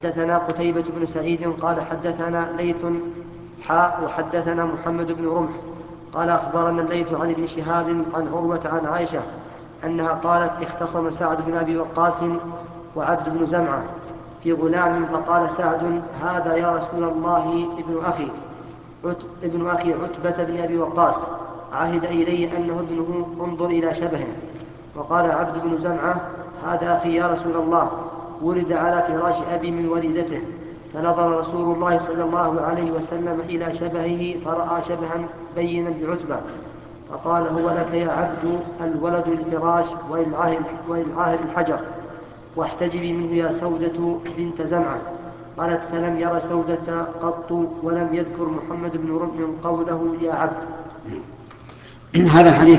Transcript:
حدثنا قتيبة بن سعيد قال حدثنا ليث وحدثنا محمد بن رمح قال أخبرنا الليث عن ابن شهاب عن عروة عن عائشة أنها قالت اختصم سعد بن أبي وقاص وعبد بن زمعة في غلام، فقال سعد: هذا يا رسول الله ابن أخي عتبة بن أبي وقاص، عهد إلي أنه ابنه، انظر إلى شبهه. وقال عبد بن زمعة: هذا أخي يا رسول الله، ولد على فراش أبي من وليدته. فنظر رسول الله صلى الله عليه وسلم إلى شبهه فرأى شبها بينا بعتبة، فقال: هو لك يا عبد، الولد الفراش وللعاهر الحجر، واحتجبي منه يا سودة بنت زمعة. قالت: فلم ير سودة قط، ولم يذكر محمد بن رمح قوله يا عبد. هذا الحديث